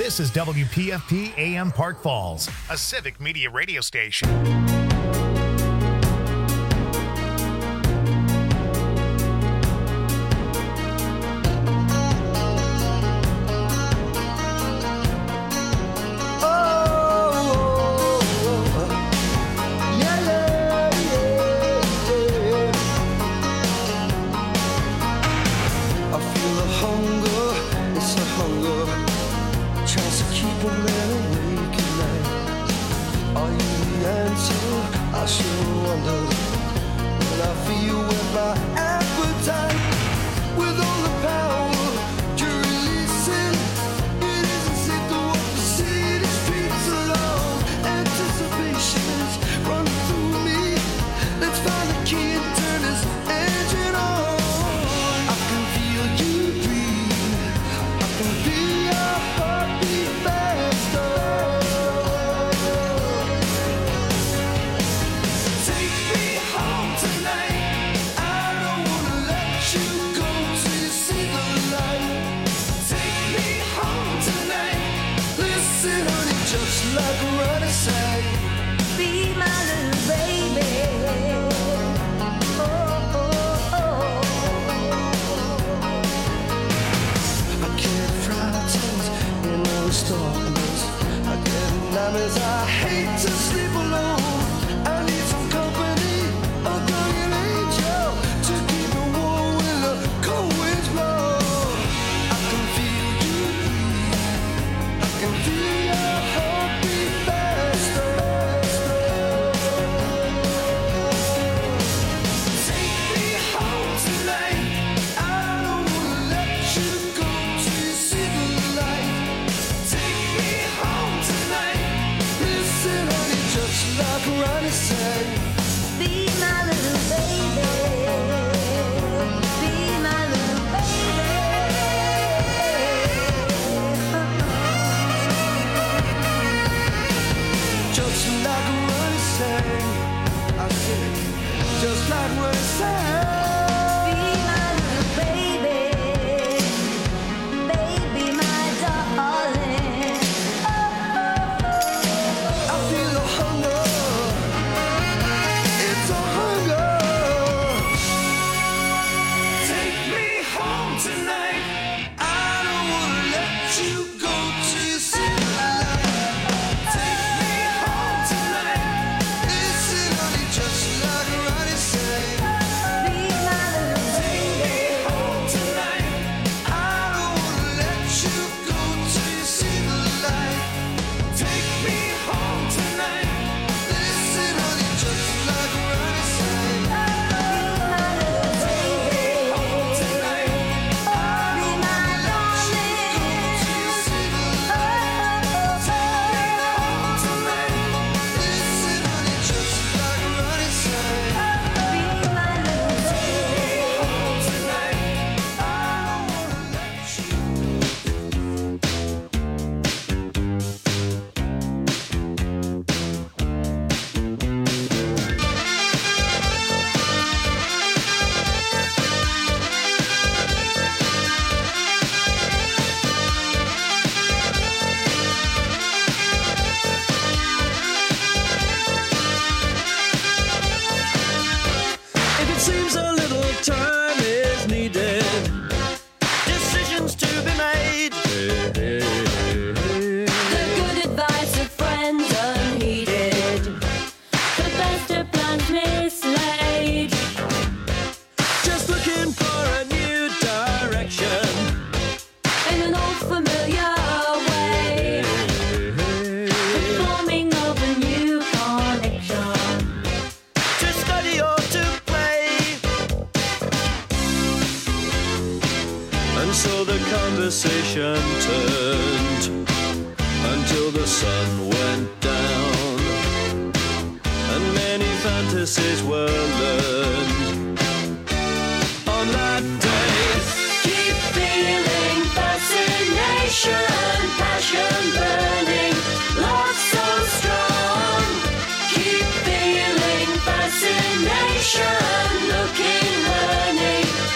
This is WPFP AM Park Falls, a civic media radio station.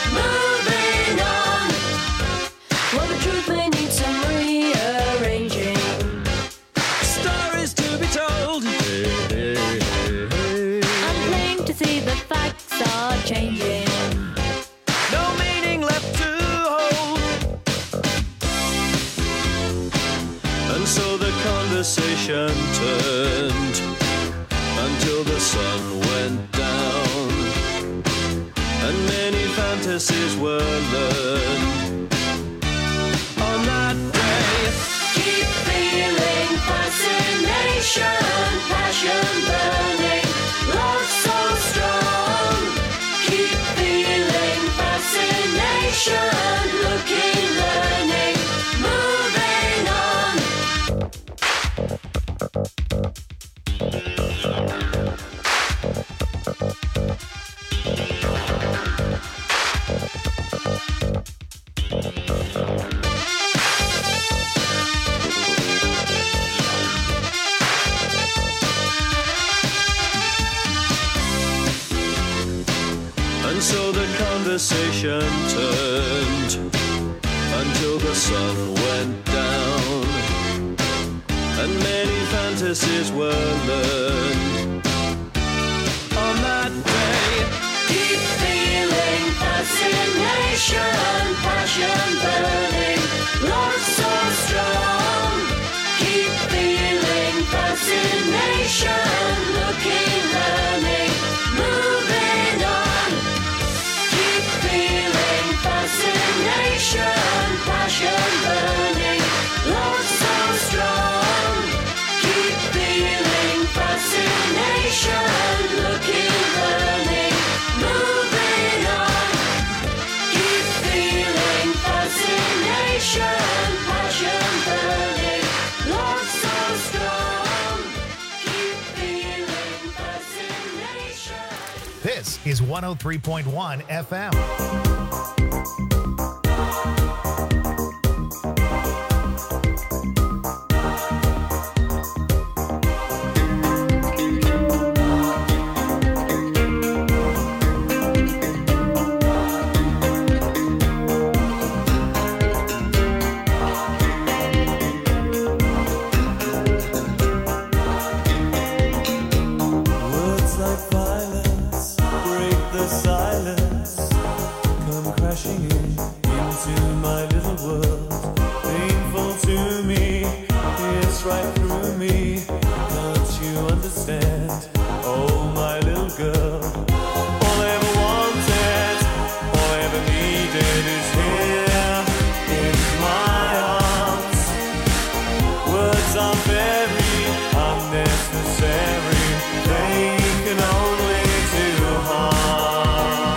Well, the truth may need some rearranging. fantasies were learned on that day. Keep feeling fascination, passion burning, love so strong. Keep feeling fascination, looking, learning, moving on. And so the conversation turned until the sun went down, and many fantasies were learned on that day. Keep feeling fascination, passion burning, love so strong. Keep feeling fascination, looking, learning, moving on. Keep feeling fascination, passion burning, love so strong. Keep feeling fascination, looking, learning, moving on. Keep feeling fascination, passion burning, love so strong. Keep feeling fascination. This is 103.1 FM. Words like violence break the silence, come crashing into my little world. Painful to me, it's right through me. Don't you understand? Oh, my little girl. All I ever wanted, all I ever needed is here in my arms. Words are very unnecessary. They can only do harm.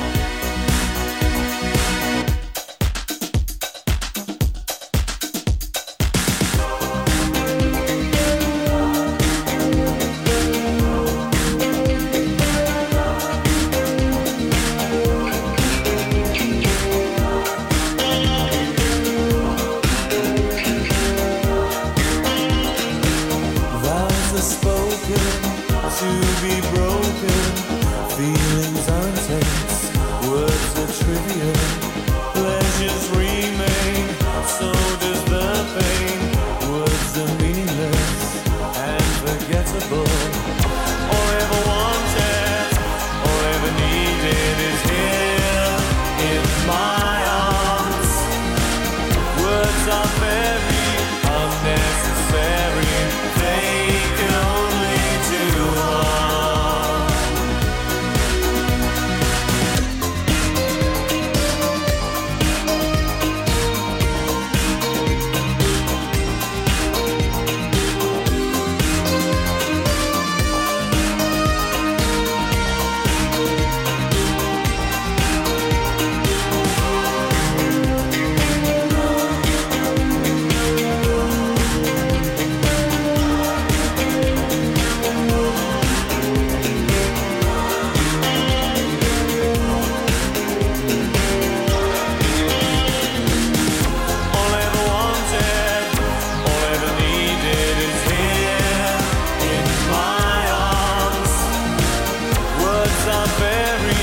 Vows are spoken to be broken. Feelings are intense, words are trivial. Pleasures remain, so does the pain. Words are meaningless and forgettable. All I ever wanted, all I ever needed is here in my arms. Words are very unnecessary. They can only do harm. All I ever wanted, all I ever needed is here in my arms. Words are very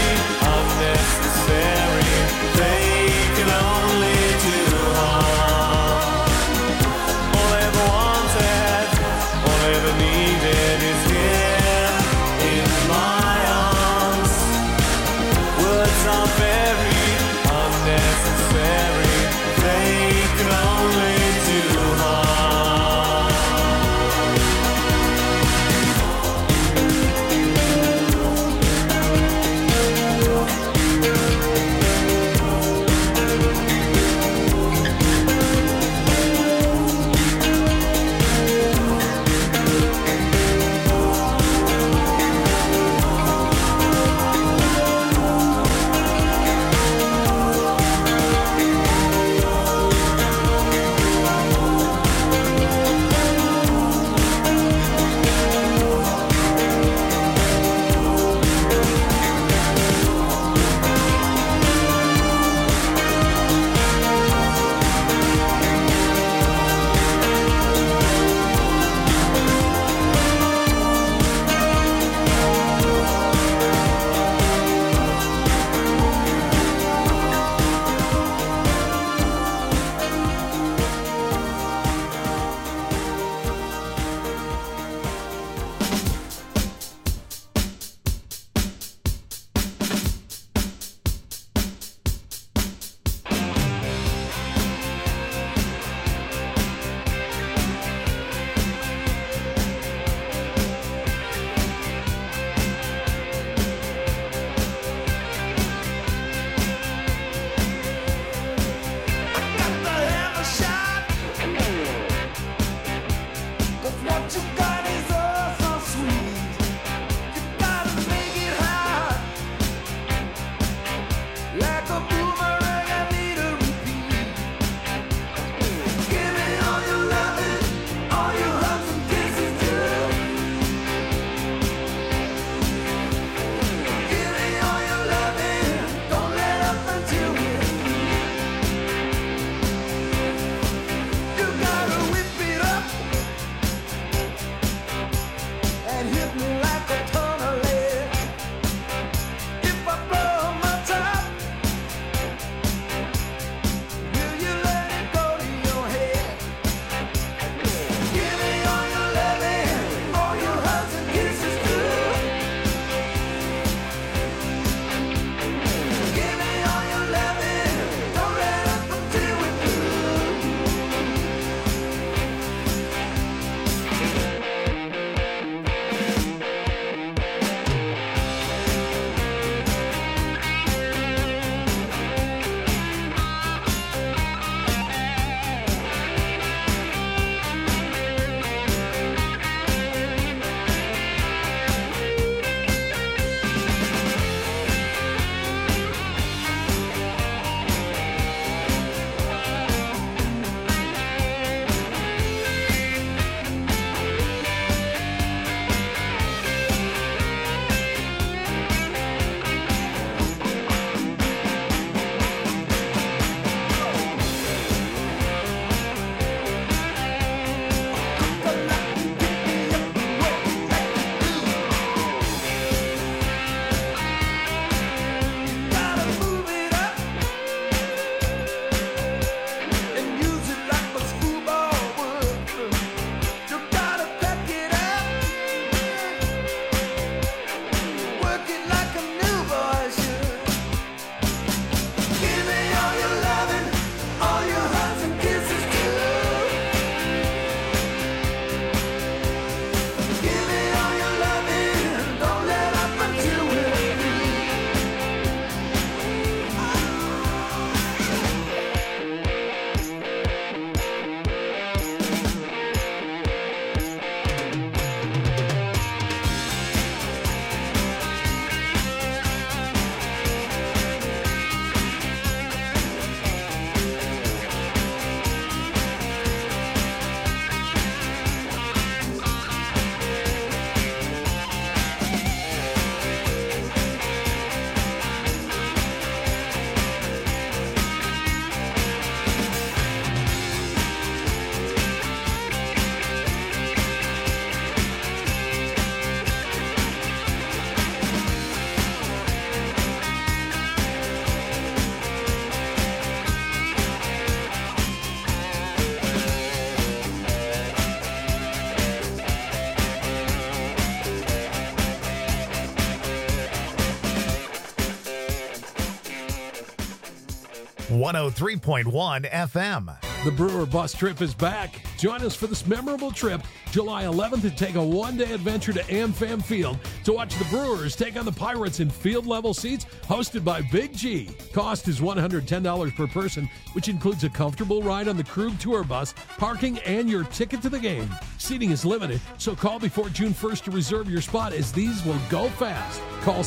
103.1 FM. The Brewer Bus Trip is back. Join us for this memorable trip, July 11th, and take a one-day adventure to AmFam Field to watch the Brewers take on the Pirates in field-level seats hosted by Big G. Cost is $110 per person, which includes a comfortable ride on the Krug Tour Bus, parking, and your ticket to the game. Seating is limited, so call before June 1st to reserve your spot, as these will go fast. Call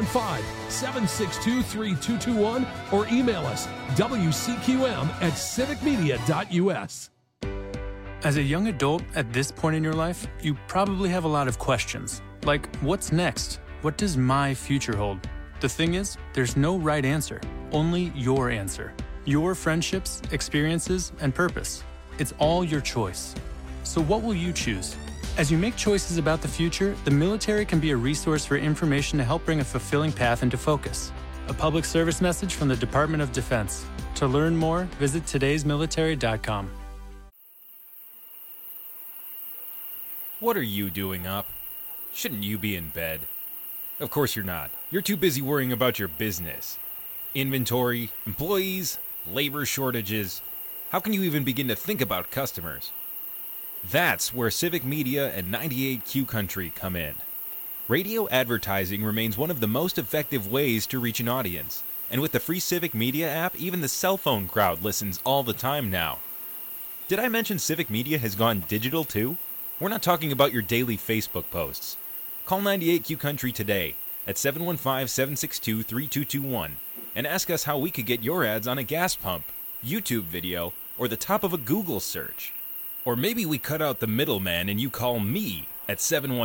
715-762-3221 or email us wcqm@civicmedia.us. As a young adult at this point in your life, you probably have a lot of questions. Like, what's next? What does my future hold? The thing is, there's no right answer, only your answer. Your friendships, experiences, and purpose. It's all your choice. So what will you choose? As you make choices about the future, the military can be a resource for information to help bring a fulfilling path into focus. A public service message from the Department of Defense. To learn more, visit todaysmilitary.com. What are you doing up? Shouldn't you be in bed? Of course you're not. You're too busy worrying about your business. Inventory, employees, labor shortages. How can you even begin to think about customers? That's where Civic Media and 98Q Country come in. Radio advertising remains one of the most effective ways to reach an audience. And with the free Civic Media app, even the cell phone crowd listens all the time now. Did I mention Civic Media has gone digital too? We're not talking about your daily Facebook posts. Call 98Q Country today at 715-762-3221 and ask us how we could get your ads on a gas pump, YouTube video, or the top of a Google search. Or maybe we cut out the middleman and you call me at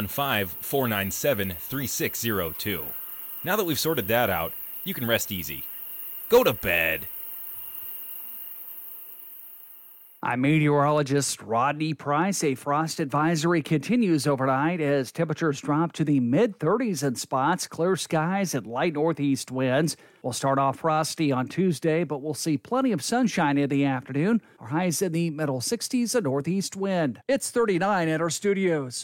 715-497-3602. Now that we've sorted that out, you can rest easy. Go to bed. I'm meteorologist Rodney Price. A frost advisory continues overnight as temperatures drop to the mid-30s in spots, clear skies and light northeast winds. We'll start off frosty on Tuesday, but we'll see plenty of sunshine in the afternoon. Our highs in the middle 60s, a northeast wind. It's 39 at our studios.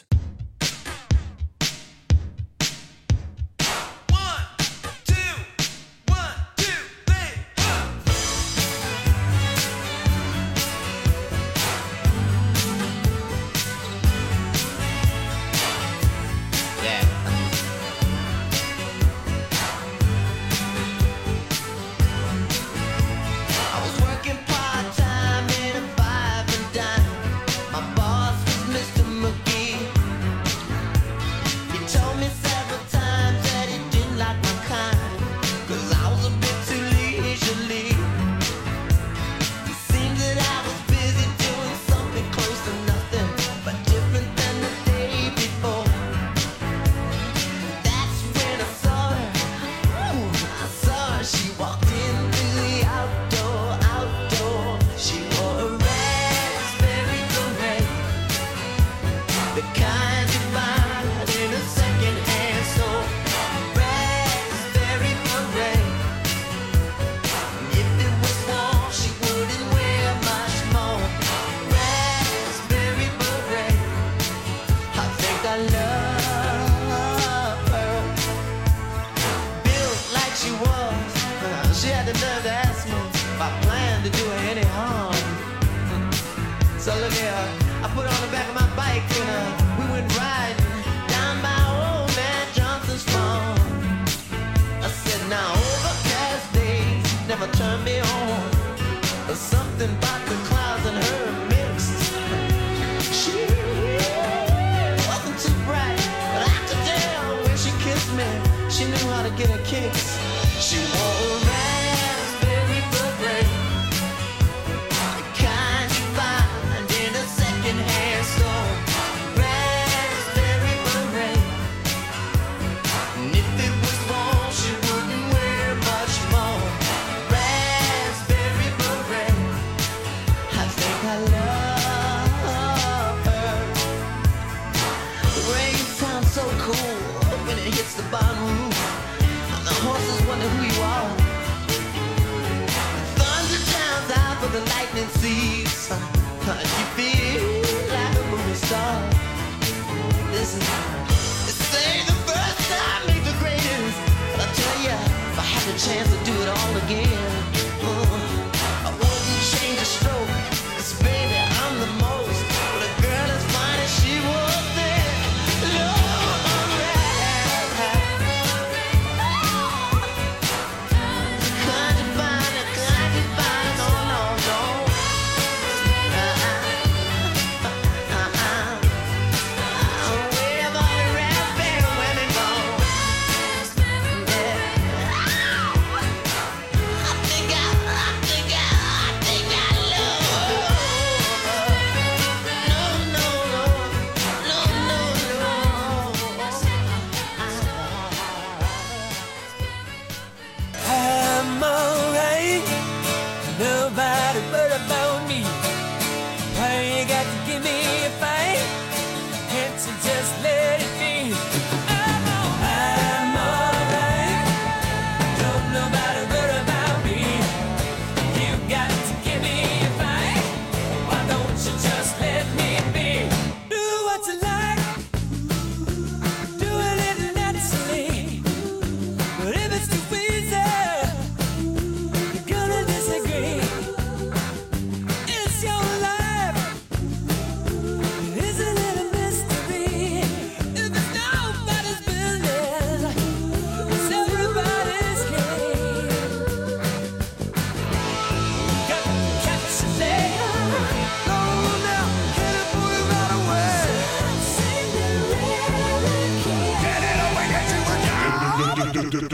Chance to do it all again.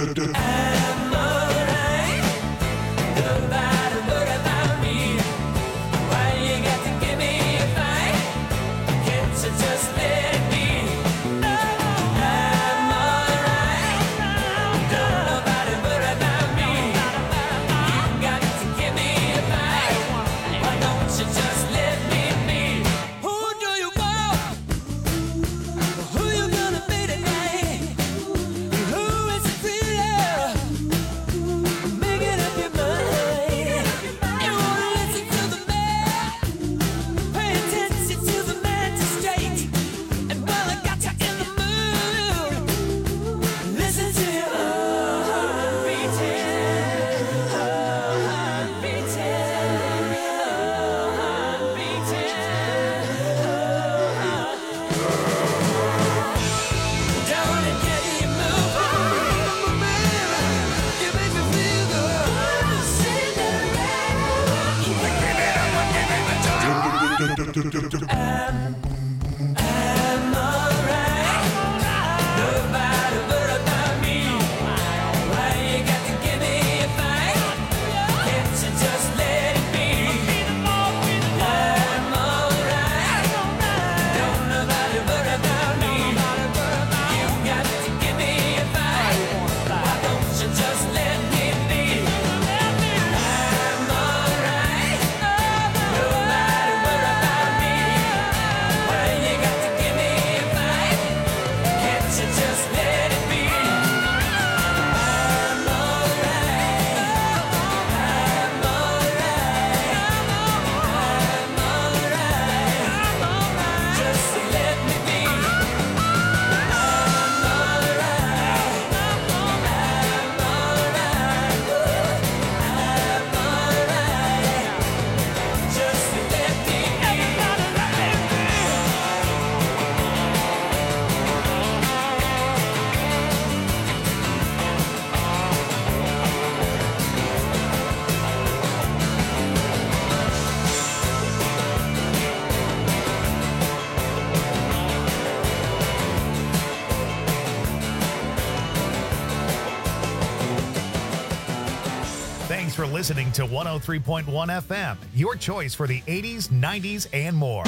Thanks for listening to 103.1 FM, your choice for the 80s, 90s, and more.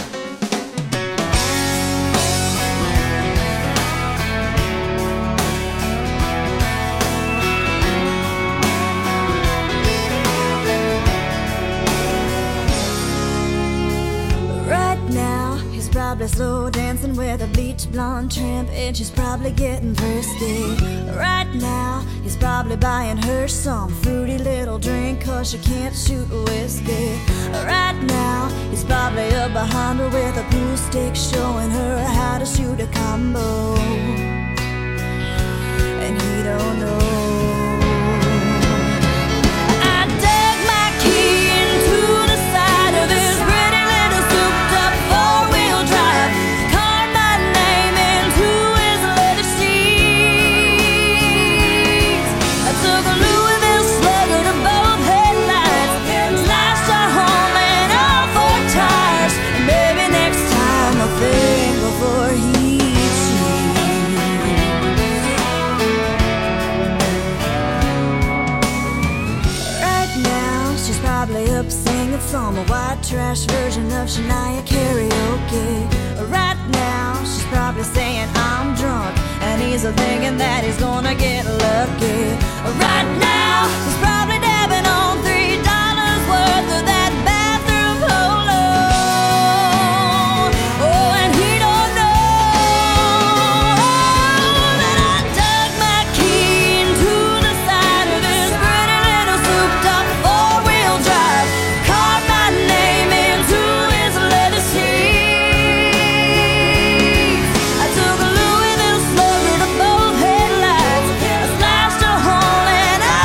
Right now, he's probably slow dancing with a bleach blonde tramp, and she's probably getting frisky. Right now, he's probably buying her some fruity little drink, cause she can't shoot whiskey. Right now, he's probably up behind her with a pool stick, showing her how to shoot a combo. And he don't know. I dug my key into the side of this pretty little souped-up four-wheel drive, carved my name into his leather seats. I took a Louisville Slugger to both headlights, slashed our home and all four tires. And maybe next time I'll think before he probably up singing some white trash version of Shania karaoke. Right now, she's probably saying I'm drunk, and he's thinking that he's gonna get lucky. Right now, he's probably dabbing on $3 worth of that bathroom polo. Oh, and he don't know that I dug my key into the side of this pretty little souped-up four-wheel drive, carved my name into his leather seats. I took a Louisville Slugger to both headlights, I slashed a hole in all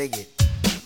dig it.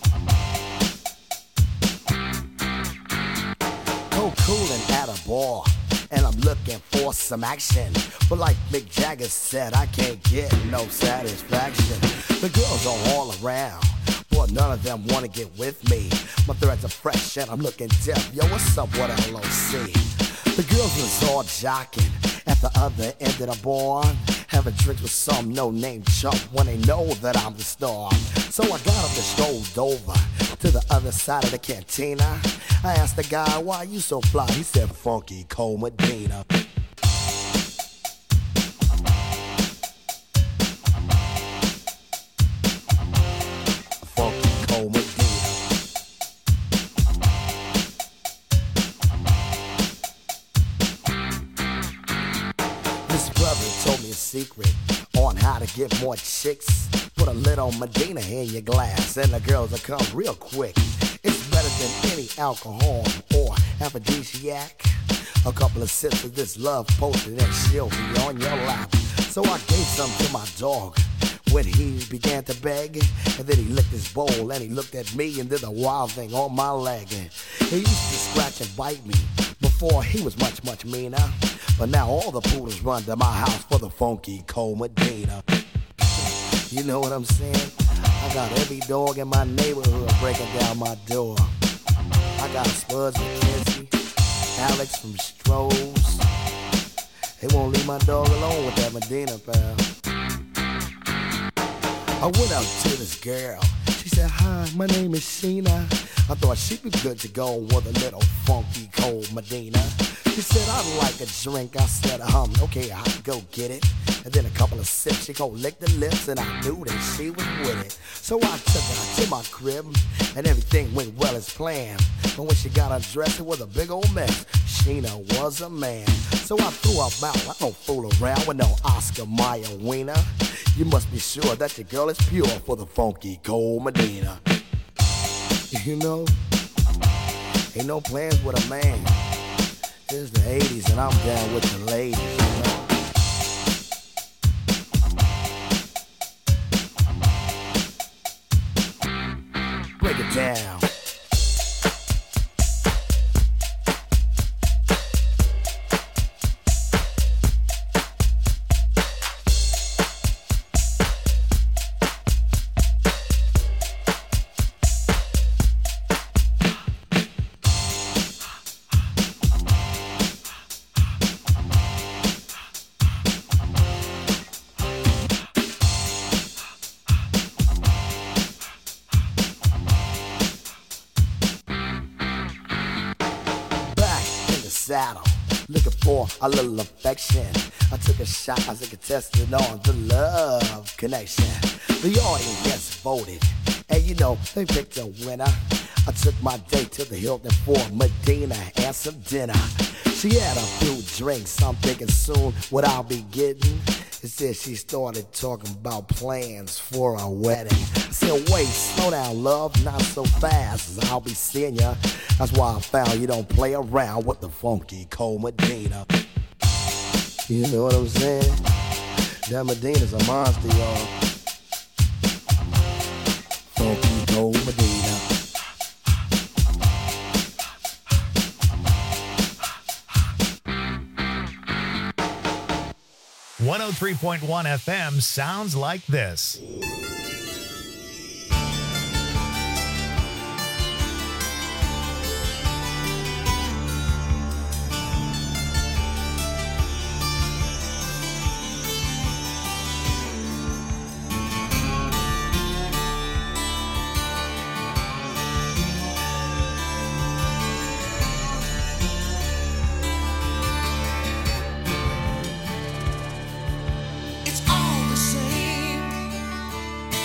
Coolin' at a bar, and I'm looking for some action. But like Mick Jagger said, I can't get no satisfaction. The girls are all around, but none of them wanna get with me. My threads are fresh and I'm looking deaf. Yo, what's up with LOC? The girls was all jocking at the other end of the bar, having drinks with some no-name chump when they know that I'm the star. So I got up and strolled over to the other side of the cantina. I asked the guy, why you so fly? He said, Funky Cole Medina. Funky Cole Medina. This brother told me a secret on how to get more chicks. Put a little Medina in your glass and the girls will come real quick. It's better than any alcohol or aphrodisiac. A couple of sips of this love potion and she'll be on your lap. So I gave some to my dog when he began to beg. And then he licked his bowl and he looked at me and did a wild thing on my leg. And he used to scratch and bite me before he was much, much meaner. But now all the poodles run to my house for the Funky Cole Medina. You know what I'm saying? I got every dog in my neighborhood breaking down my door. I got Spuds McKenzie, Alex from Strohs. They won't leave my dog alone with that Medina, pal. I went out to this girl. She said, hi, my name is Sheena. I thought she'd be good to go with a little Funky Cole Medina. She said, I'd like a drink. I said, okay, I'll go get it. And then a couple of sips, she gon' lick the lips, and I knew that she was with it. So I took her to my crib, and everything went well as planned. But when she got undressed, it was a big old mess. Sheena was a man. So I threw her out. I don't fool around with no Oscar Mayer wiener. You must be sure that your girl is pure for the Funky Cole Medina. You know, ain't no plans with a man. It's the 80s and I'm down with the ladies, you know. Break it down. Saddle, looking for a little affection. I took a shot as a contestant on the love connection. The audience voted, and you know, they picked a winner. I took my date to the Hilton for Medina and some dinner. She had a few drinks, I'm thinking soon what I'll be getting. It said she started talking about plans for a wedding. I said, wait, slow down, love, not so fast, I'll be seeing ya. That's why I found you don't play around with the Funky Cole Medina. You know what I'm saying? That Medina's a monster, y'all. Funky Cole Medina. 103.1 FM sounds like this. It's all the same.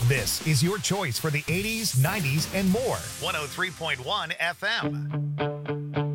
This is your choice for the 80s, 90s, and more. 103.1 FM.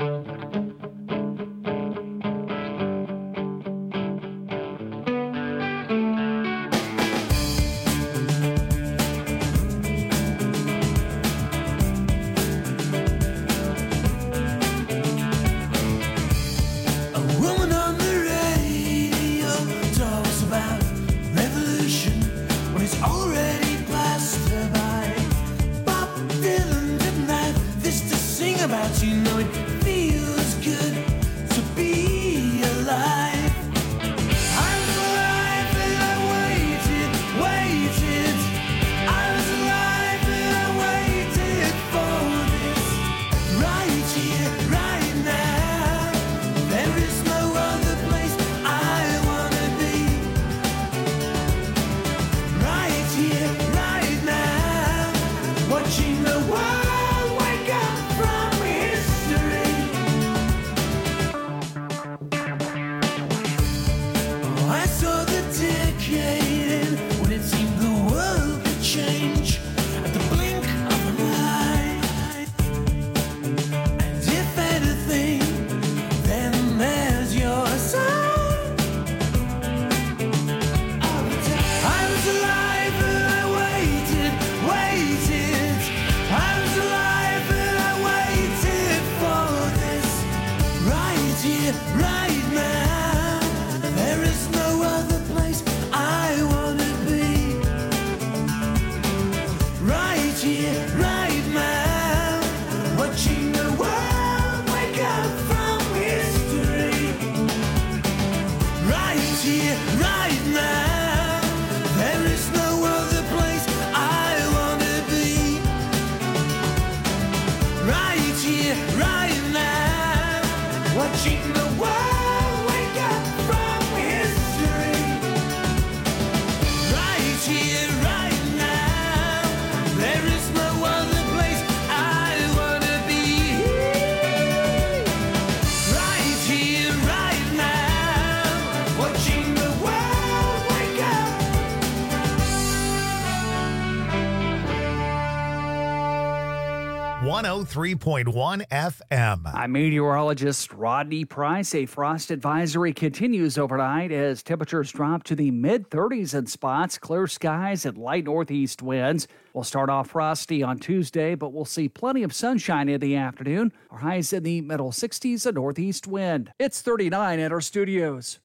.1 FM. I'm meteorologist Rodney Price. A frost advisory continues overnight as temperatures drop to the mid-30s in spots, clear skies and light northeast winds. We'll start off frosty on Tuesday, but we'll see plenty of sunshine in the afternoon. Our highs in the middle 60s, a northeast wind. It's 39 at our studios.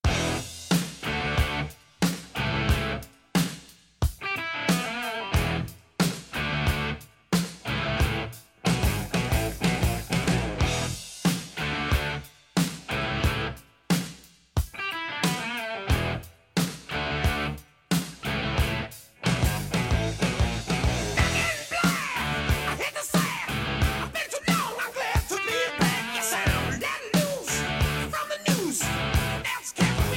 From the news, that's Captain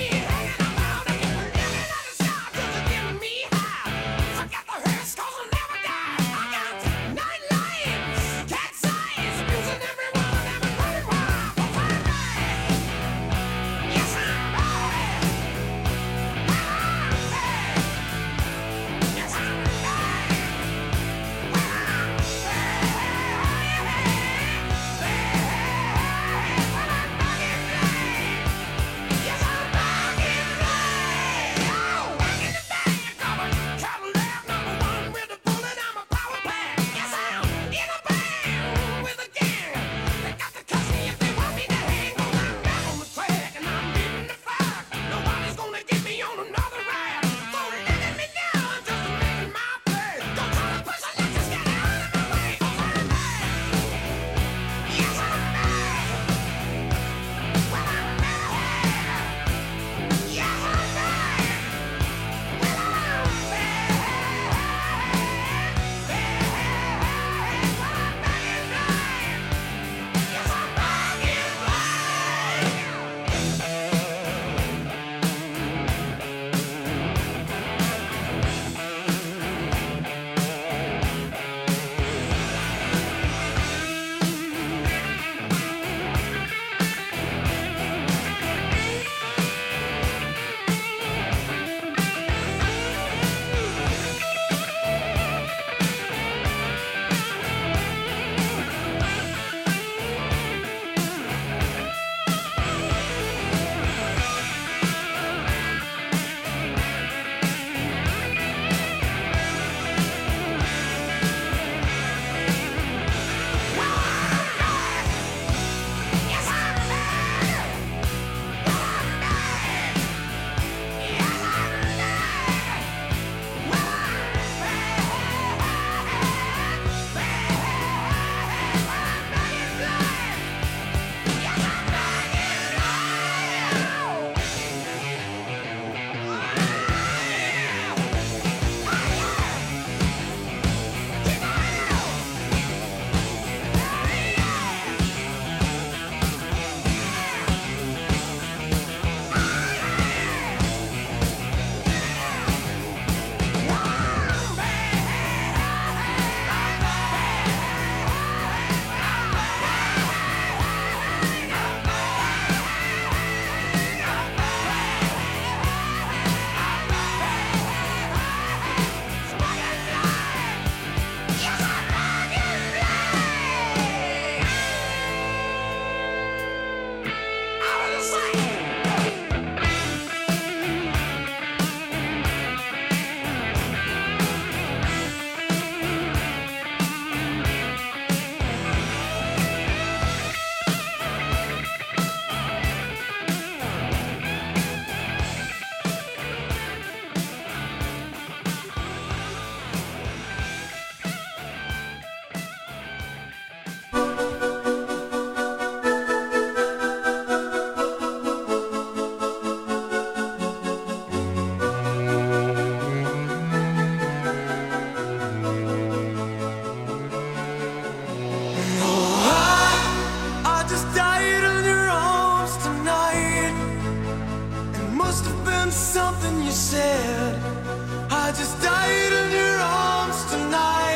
been something you said. I just died in your arms tonight.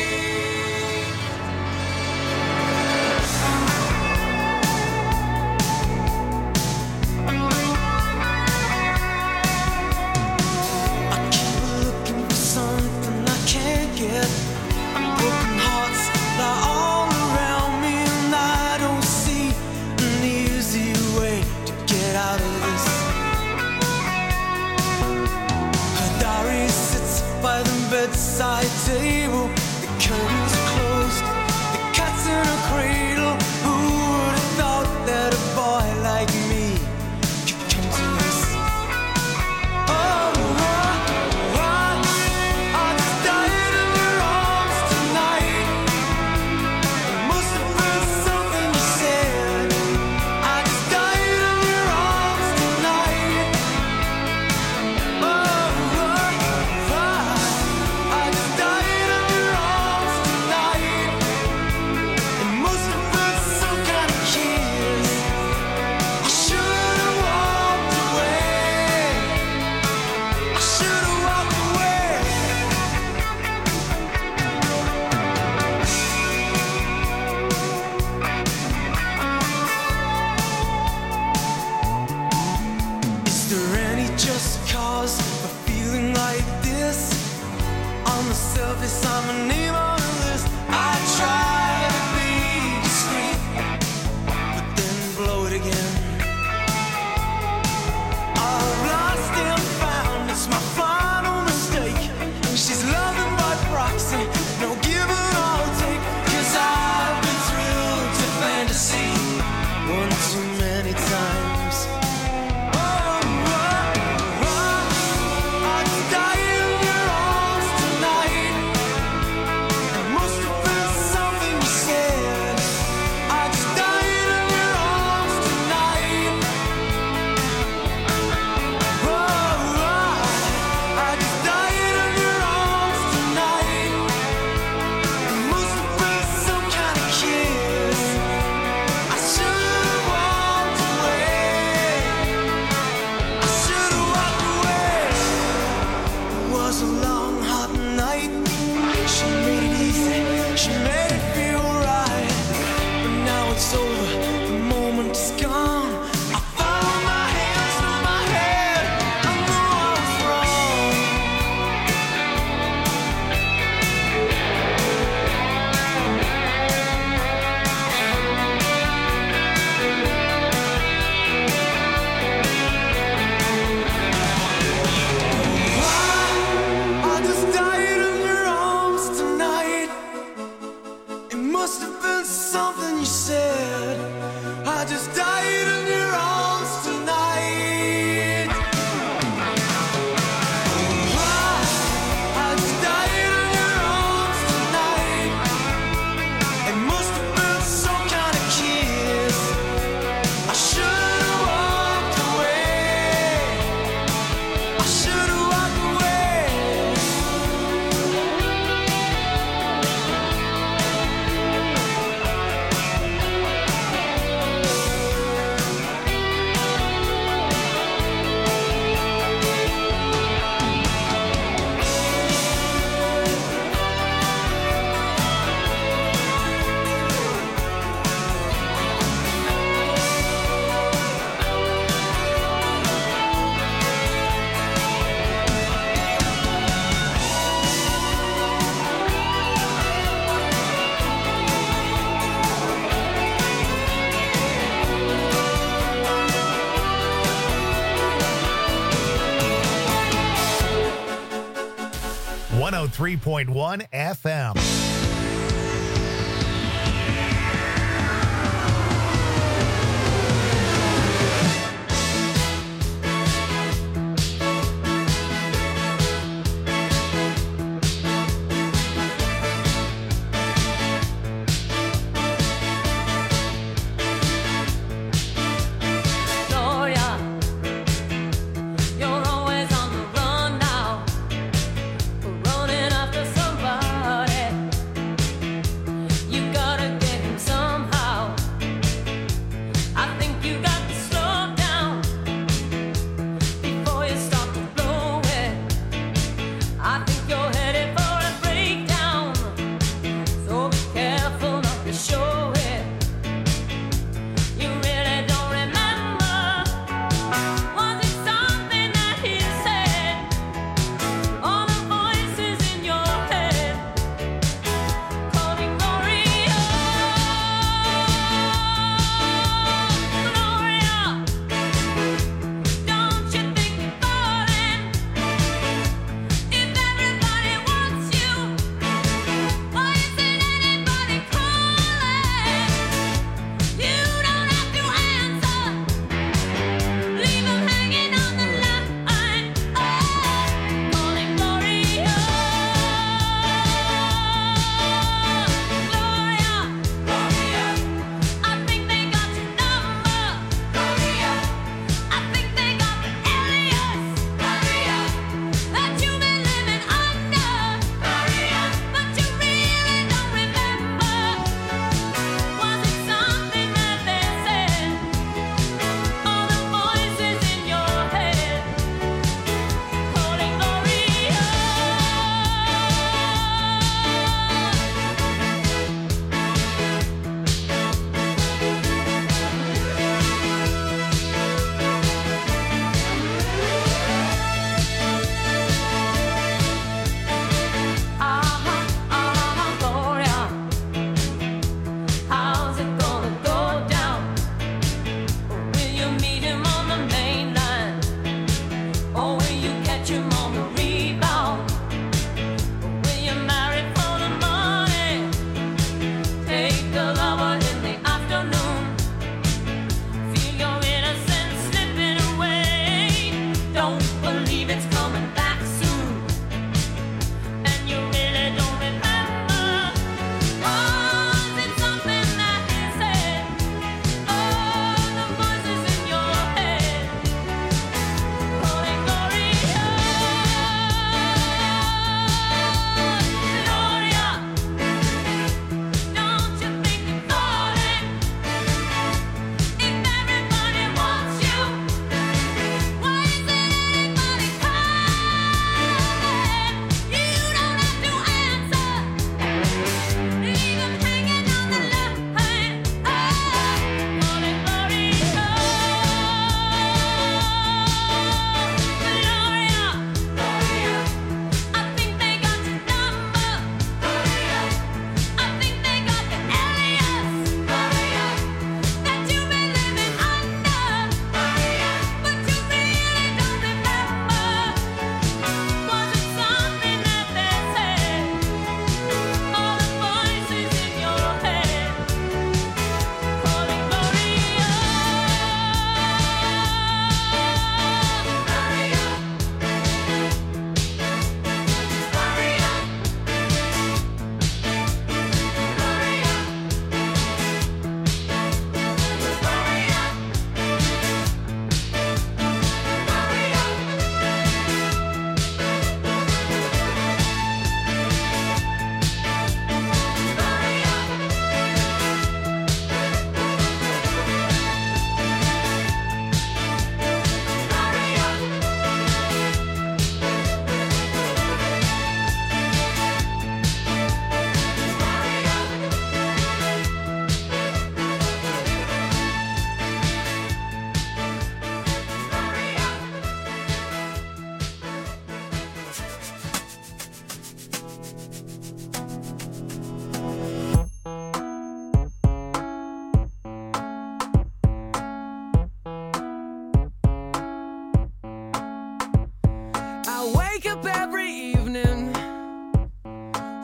I keep looking for something I can't get. Broken hearts lie all around me, and I don't see an easy way to get out of this. Her diary sits by the bedside table. The curtains are closed, the cat's in a cradle. Who would have thought that a boy like me could come to this? Oh, I just died in your arms tonight. It must have been something you said. I just died in your arms tonight. Oh, I just died in your arms tonight. It must have been some kind of kiss. I should have walked away. I should have walked away. Is there any just cause for feeling like this? On the surface, I'm a name on a list. I try to be discreet, but then blow it again. I've lost and found, it's my final mistake. She's loving by proxy, no give and I'll take. 'Cause I've been thrilled to fantasy one too many times. I just died in your arms tonight. It must have been something you said. I just died in your arms tonight. I just died in your arms tonight. It must have been some kind of kiss. I should have walked away. I should have walked away. It was a long, hot night. She made it easy. She made it feel right. But now it's over. The moment is gone. I found my hands on my head. I know I was wrong. I just died in your arms tonight. It must have been something you said. I just died in your arms tonight. I just died in your arms tonight. It must have been some kind of kiss. I should have walked away. I should have walked away. One 103.1 FM. You're always on the run now, running after somebody.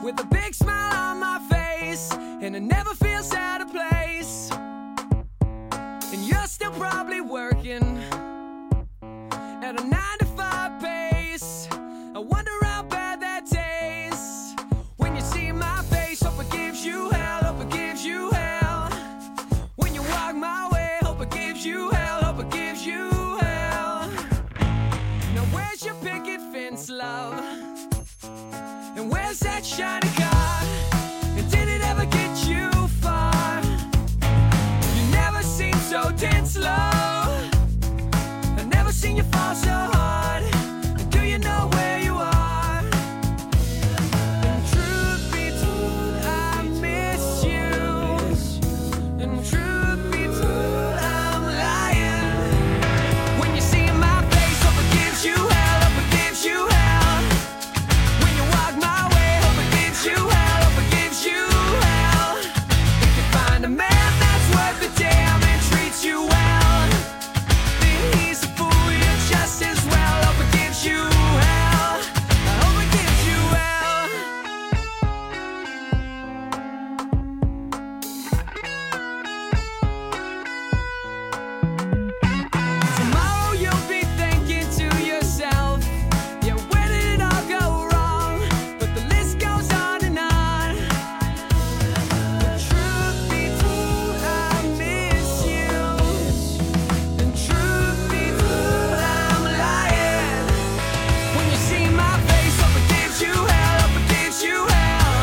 with a big smile on my face, and I never feel out of place. And you're still probably working at a 9-to-5 pace. I wonder how bad that tastes when you see my face. Hope it gives you hell, hope it gives you hell. When you walk my way, hope it gives you hell, hope it gives you hell. Now where's your picket fence, love? And where's